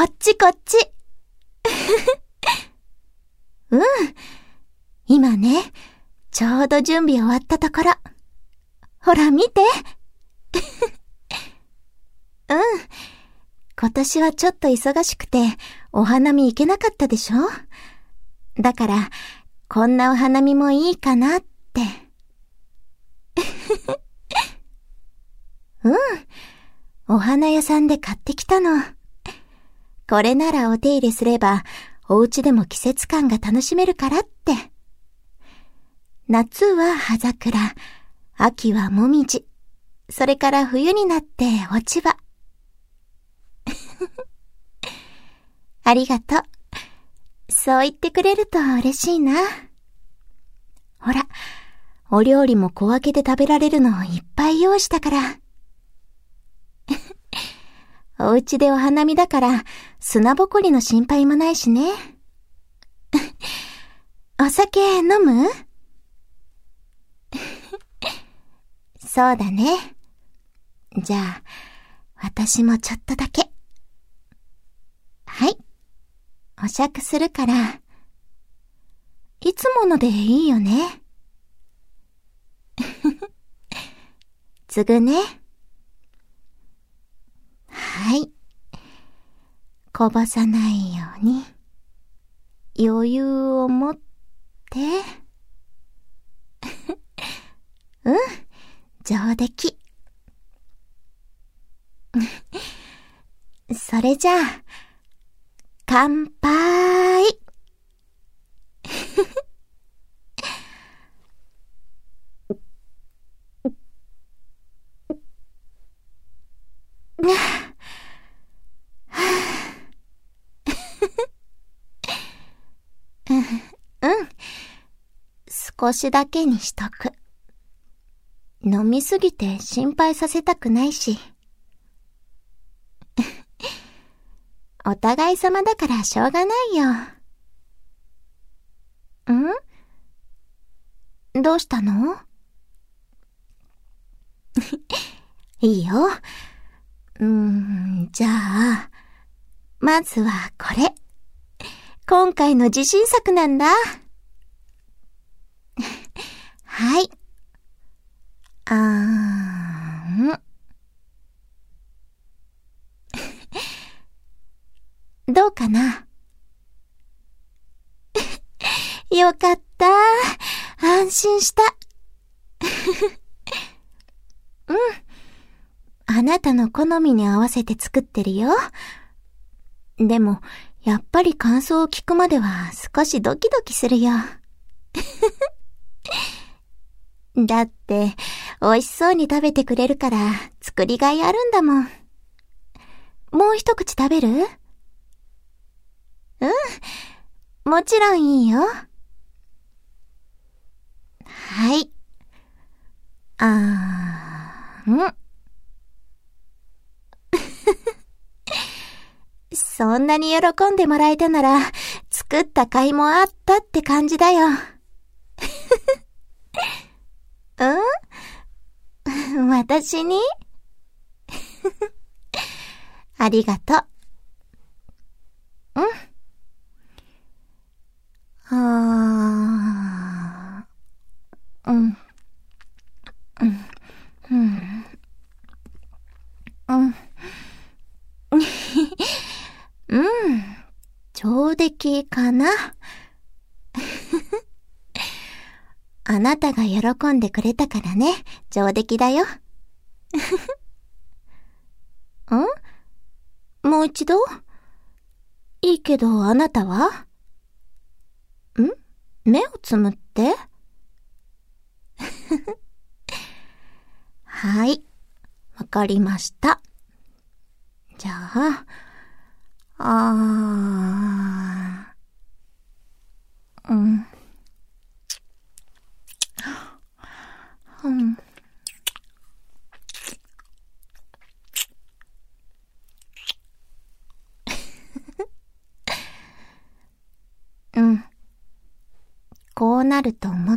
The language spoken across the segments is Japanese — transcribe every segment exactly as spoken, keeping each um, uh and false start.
っちこっち。うん。今ね、ちょうど準備終わったところ。ほら見て。うん。今年はちょっと忙しくて、お花見行けなかったでしょ？だから、こんなお花見もいいかなって。うん。お花屋さんで買ってきたの。これならお手入れすれば、お家でも季節感が楽しめるからって。夏は葉桜、秋はもみじ、それから冬になって落ち葉。ありがとう。そう言ってくれると嬉しいな。ほら、お料理も小分けで食べられるのをいっぱい用意したから。お家でお花見だから砂ぼこりの心配もないしね。お酒飲む？そうだね。じゃあ、私もちょっとだけ。はい。お酌するから、いつものでいいよね。継ぐね。はい。こぼさないように、余裕を持って。うん、上出来。それじゃあ、乾杯。うん。少しだけにしとく。飲みすぎて心配させたくないし。お互い様だからしょうがないよ。ん？どうしたの？いいよ。うーん、じゃあ、まずはこれ。今回の自信作なんだ。はい。あーん。どうかな？よかった。安心した。うん。あなたの好みに合わせて作ってるよ。でも、やっぱり感想を聞くまでは少しドキドキするよ。だって、美味しそうに食べてくれるから作りがいあるんだもん。もう一口食べる？うん。もちろんいいよ。はい。あーん。そんなに喜んでもらえたなら、作った甲斐もあったって感じだよ。うん？私に？ありがとう。うん。あー。うん。うん。うん。うん。うん。上出来かな。あなたが喜んでくれたからね、上出来だよ。ん？もう一度？いいけど、あなたは？ん？目をつむって？はい。わかりました。じゃあ、あー、うん。うん。うん。こうなると思った。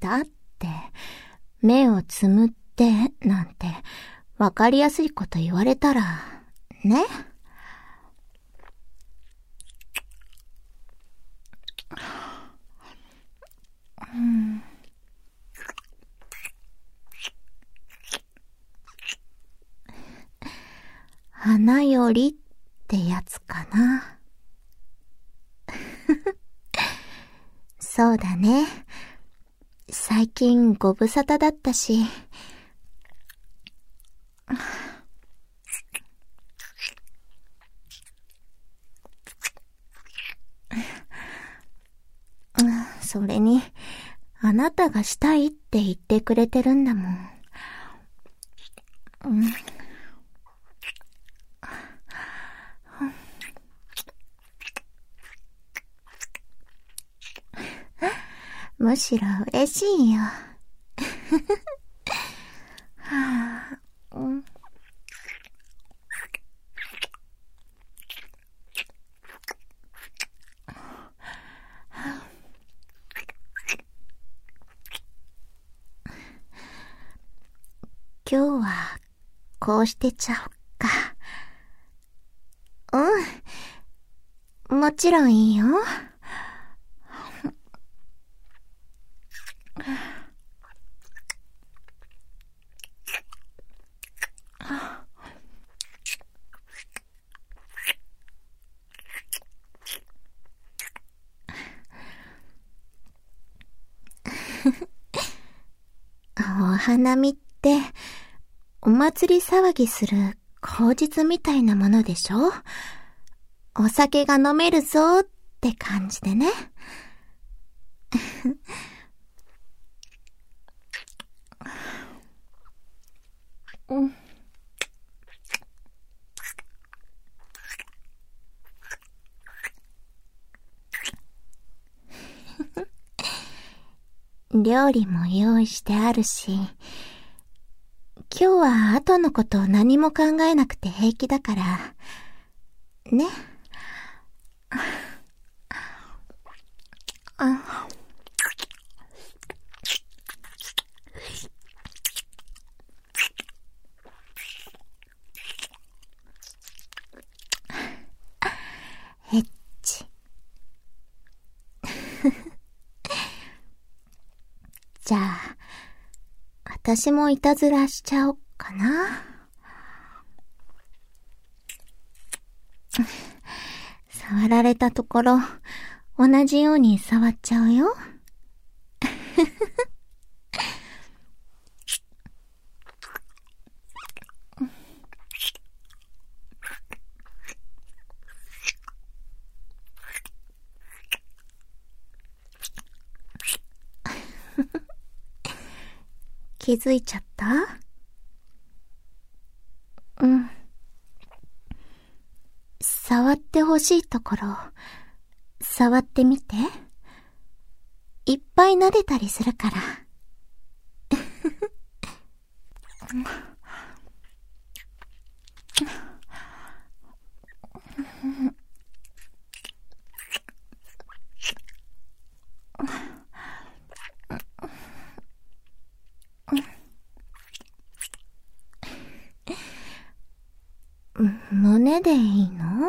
だって、目をつむってなんてわかりやすいこと言われたら、ね。うん、花よりってやつかな。そうだね。最近ご無沙汰だったし。それに、あなたがしたいって言ってくれてるんだもん。うん、むしろ嬉しいよ。はあ、うん、今日はこうしてちゃおっか。うん、もちろんいいよ。お花見ってお祭り騒ぎする口実みたいなものでしょ？お酒が飲めるぞって感じでね。うん、料理も用意してあるし、今日は後のことを何も考えなくて平気だから、ね。あ、えっち。じゃあ、私もいたずらしちゃおっかな。触られたところ、同じように触っちゃうよ。気づいちゃった？うん。触ってほしいところ、触ってみて。いっぱい撫でたりするから。胸でいいの？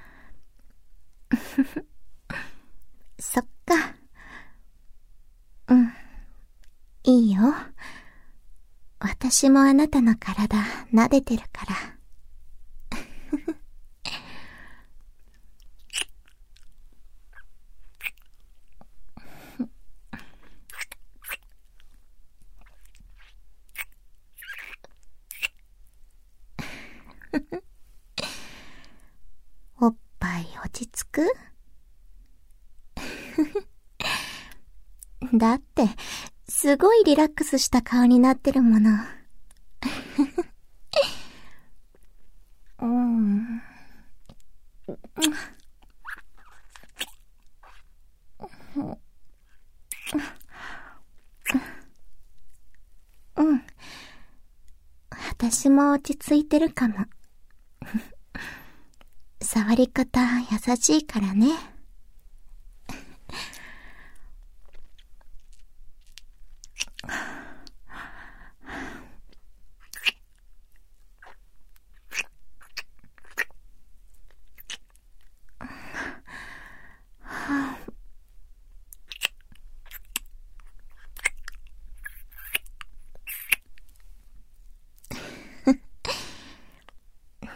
そっか。うん。いいよ。私もあなたの体撫でてるから。おっぱい落ち着く？だって、すごいリラックスした顔になってるもの。うん。うん。私も落ち着いてるかも。触り方優しいからね。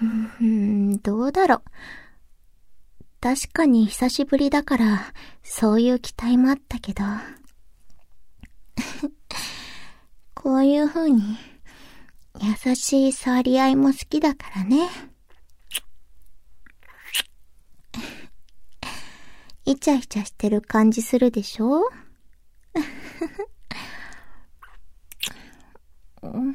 うーん、どうだろ。確かに久しぶりだから、そういう期待もあったけど。こういう風に、優しい触り合いも好きだからね。イチャイチャしてる感じするでしょ？うん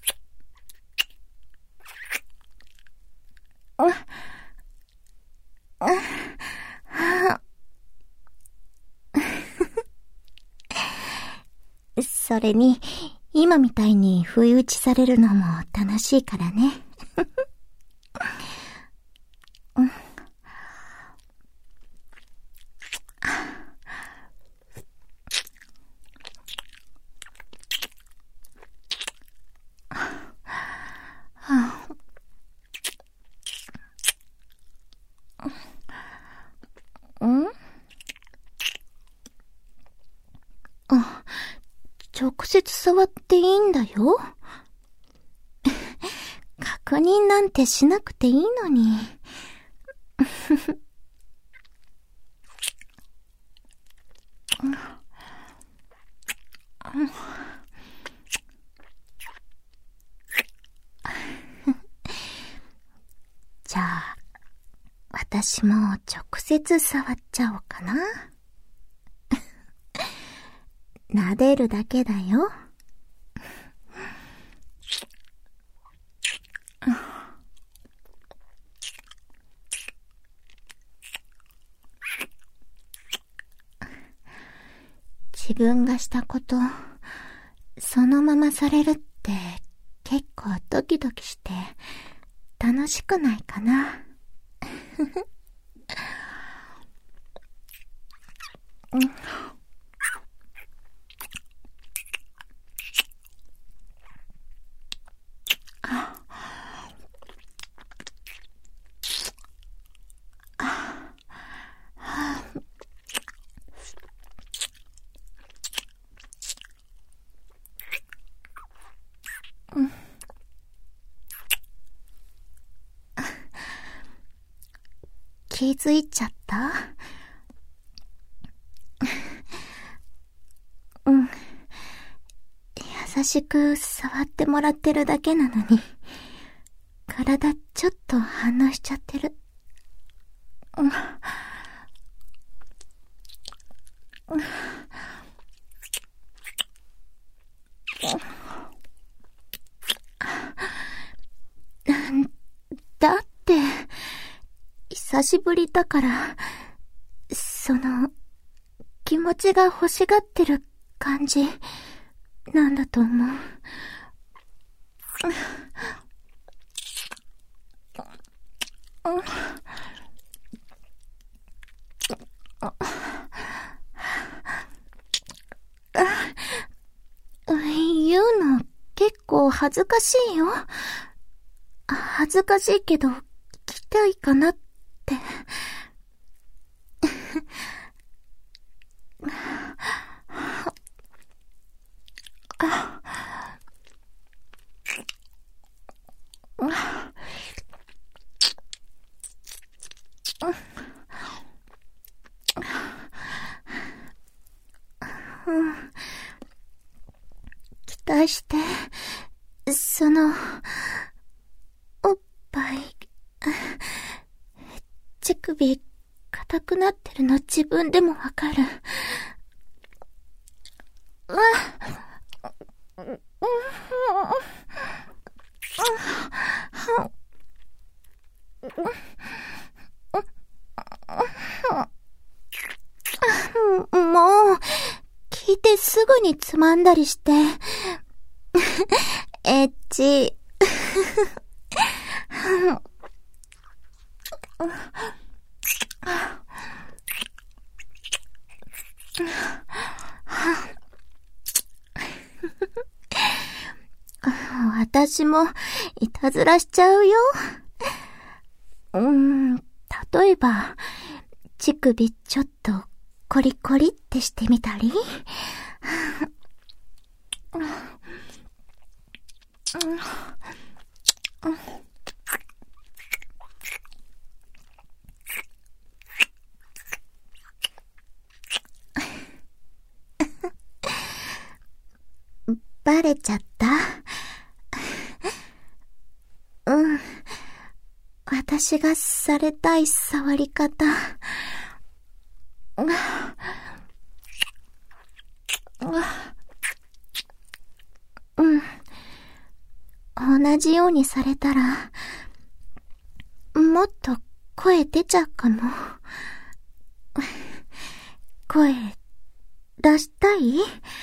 それに、今みたいに不意打ちされるのも楽しいからね。うんうんあ、直接触っていいんだよ。確認なんてしなくていいのに。じゃあ、私も直接触っちゃおうかな。撫でるだけだよ。自分がしたこと、そのままされるって結構ドキドキして楽しくないかな。うん気づいちゃった？うん。優しく触ってもらってるだけなのに、体ちょっと反応しちゃってる。うん。うんだって、久しぶりだから、その、気持ちが欲しがってる感じ、なんだと思う。言うの結構恥ずかしいよ。恥ずかしいけど、聞きたいかなって。期待して、その、おっぱい、乳首、硬くなってるの自分でもわかる。もう、聞いてすぐにつまんだりして。エッチ。私もいたずらしちゃうよ。うーん、例えば、乳首ちょっとコリコリってしてみたり。 バレちゃった？うん。私がされたい触り方。うん。同じようにされたら、もっと声出ちゃうかも。声出したい？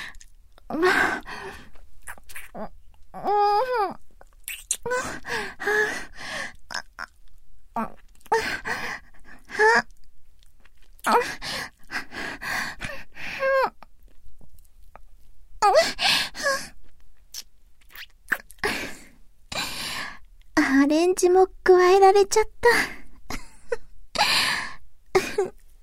アレンジも加えられちゃった。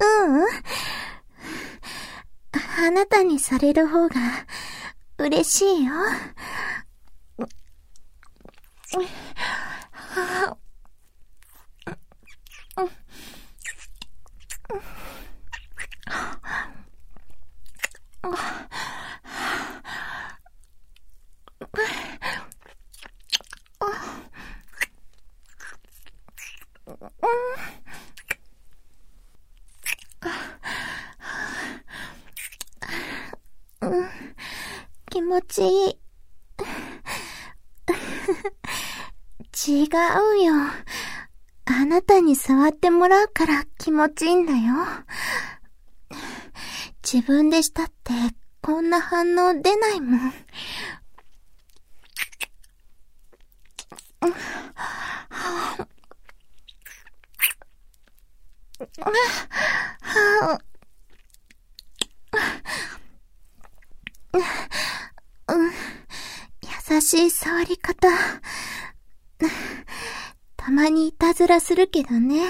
うん。あなたにされる方が嬉しいよ。うん、気持ちいい。違うよ。あなたに触ってもらうから気持ちいいんだよ。自分でしたってこんな反応出ないもん。うん、優しい触り方。たまにいたずらするけどね。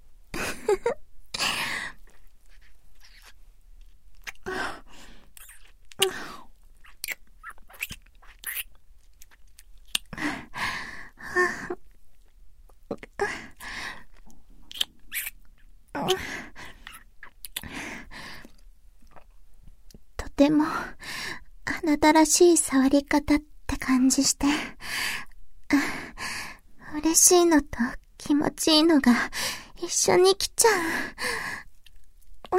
とてもあなたらしい触り方って感じして、嬉しいのと気持ちいいのが一緒に来ちゃう。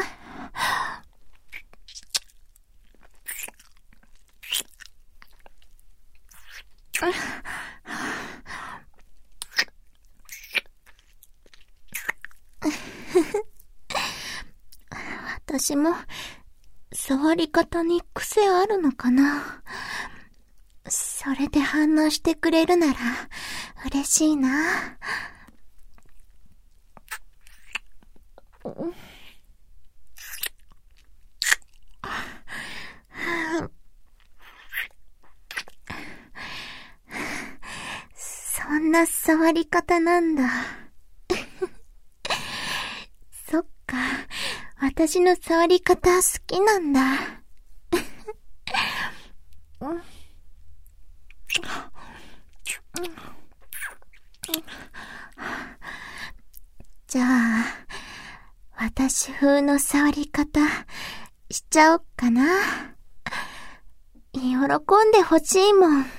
私も触り方に癖あるのかな。それで反応してくれるなら嬉しいな。そんな触り方なんだ。そっか、私の触り方好きなんだ。じゃあ、私風の触り方しちゃおっかな。喜んでほしいもん。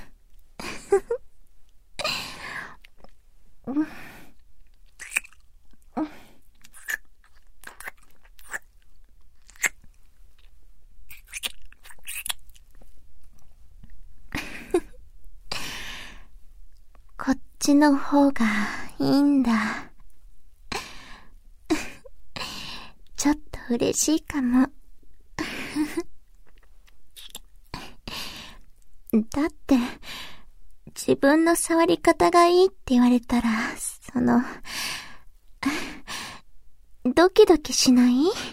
こっちの方がいいんだ。ちょっと嬉しいかも。だって、自分の触り方がいいって言われたら、その、ドキドキしない？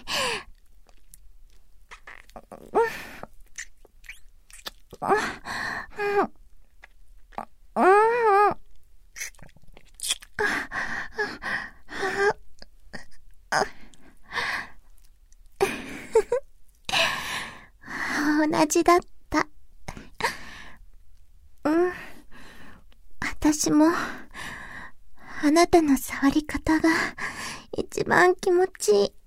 同じだった。うん。私も、あなたの触り方が一番気持ちいい。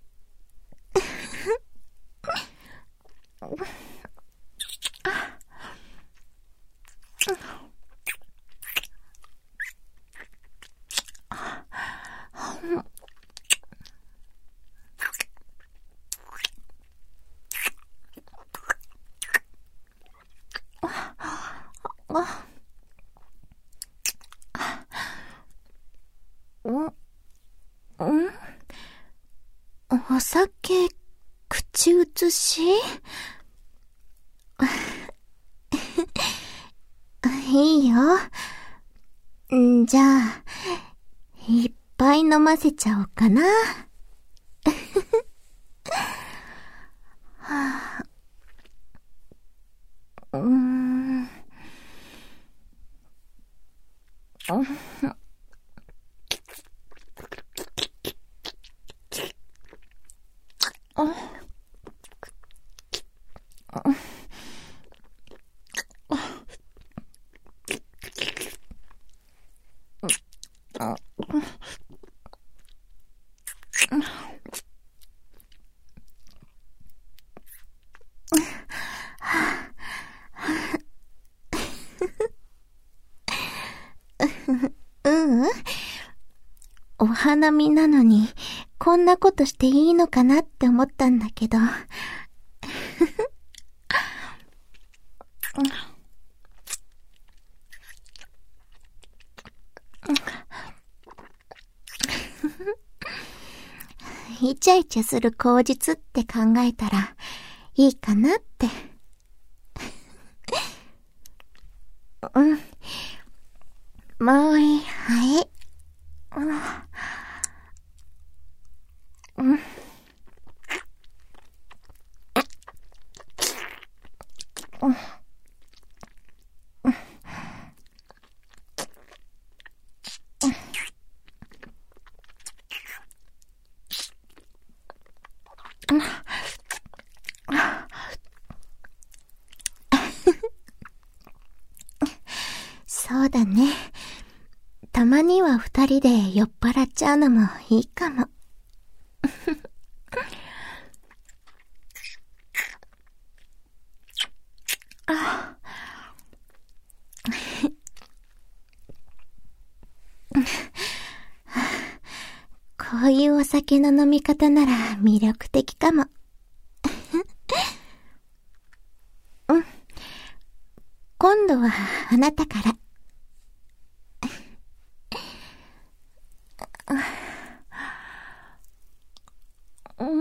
お酒、口移しいいよ。じゃあ、いっぱい飲ませちゃおうかな。はあ、うーん。ううん。お花見なのに、こんなことしていいのかなって思ったんだけど。イチャイチャする口実って考えたらいいかなって。うん。もういい、はい。うん。うん。そうだね。たまには二人で酔っ払っちゃうのもいいかも。こういうお酒の飲み方なら魅力的かも。うん。今度はあなたから。うん。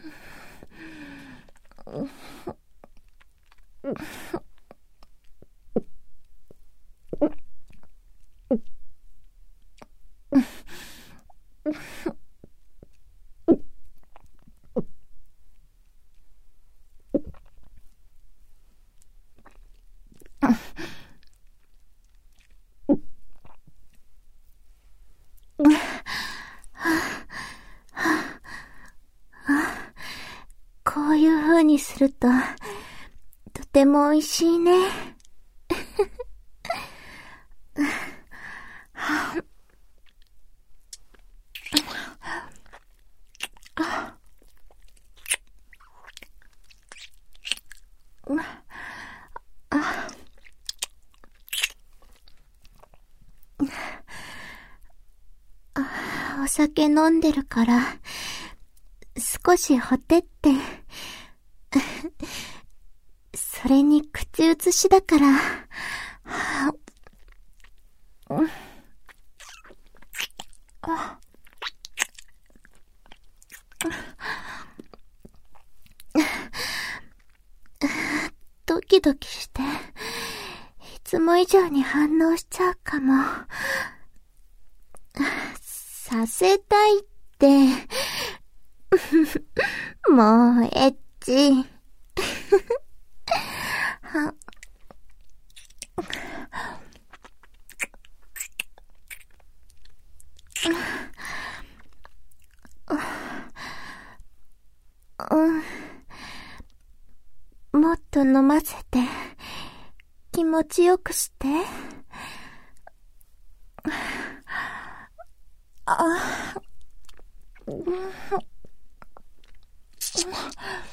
こういう風にすると、とても美味しいね。お酒飲んでるから、少しほてって。それに口移しだから、うん、ドキドキして、いつも以上に反応しちゃうかも。させたいって、もうエッチ。うん、もっと飲ませて、気持ちよくして。あ、うん